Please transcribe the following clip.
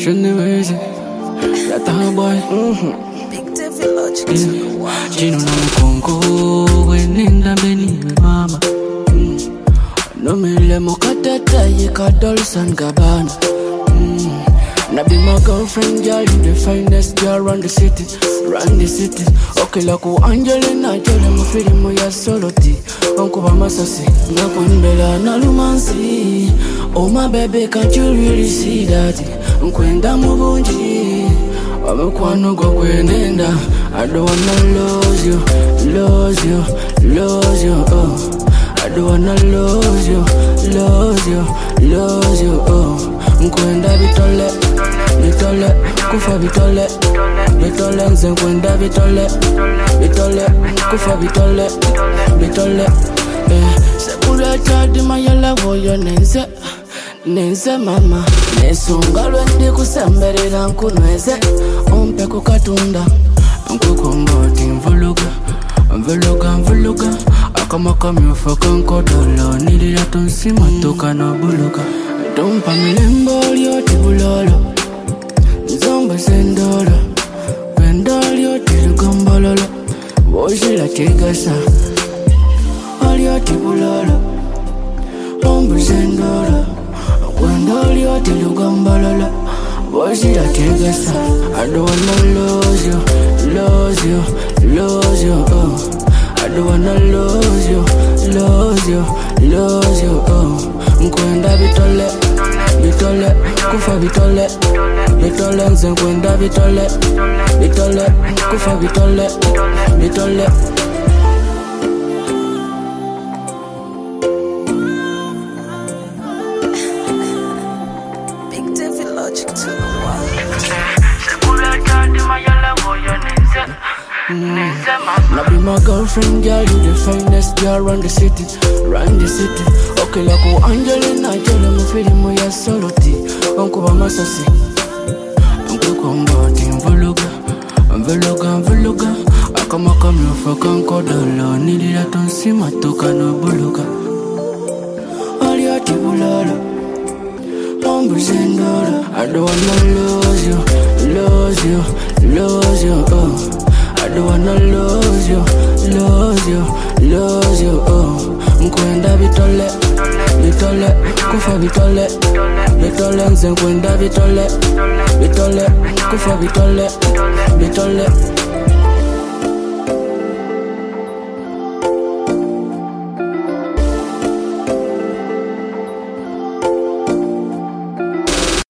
anyways. That boy. Big Devil Logic to the one. Chino na mkongo wenenda beni mama. No mele mokatata yeka Dolce & Gabbana. Na be my girlfriend, girl, you the finest girl run the city, run the city. Okay, like Angelina, tell them I'm feeling my solo tea. Uncle Bamasasi, na kwendela na lumansi. Oh my baby, can't you really see that? Nkwenda mubunji, wamekwano kwa kwenenda. I don't wanna lose you, lose you, lose you, oh. I don't wanna lose you, lose you, lose you, oh. Nkwenda bitole, bitole, kufa bitole, bitole, nze nkwenda bitole, bitole, kufa bitole, bitole. Sekula chadi mayala woyo nenze, nenze mama. Nesunga lwendi kusemberera nkunweze, ompe kukatunda, nkukomboti mvuluga, mvuluga, mvuluga. Akama kamyofa kankodolo, nilira tonsima toka na buluga. Dompa milembo lyoti bulolo, nzomba sendolo, wendo lyoti lugombololo, wojila chigasa, lyoti bulolo, omba sendolo, wendo lyoti lugombololo, wojila chigasa. I don't wanna lose you, lose you, lose you, oh. I don't wanna lose you, lose you, lose you, oh. Nkwenda bitole, bitole, kufa bitole, bitole, nze nkwenda bitole, bitole, kufa bitole, bitole. Big Devil Logic to the one. Now be my girlfriend, girl, you the finest girl run the city, run the city. Okay, like Angelina, tell them I'm feeling my solo tea. Uncle Bamasasi, Uncle Komboti, mvuluga, mvuluga, mvuluga. Akama kamyofa kankodolo, nilira tonsima toka na buluga. Alioti bulolo, ombu sendolo. I don't wanna lose you, lose you, lose you, oh. I don't wanna lose you, lose you, lose you, oh. Nkwenda bitole, bitole, kufa bitole, bitole, nze nkwenda bitole, bitole, kufa bitole, bitole.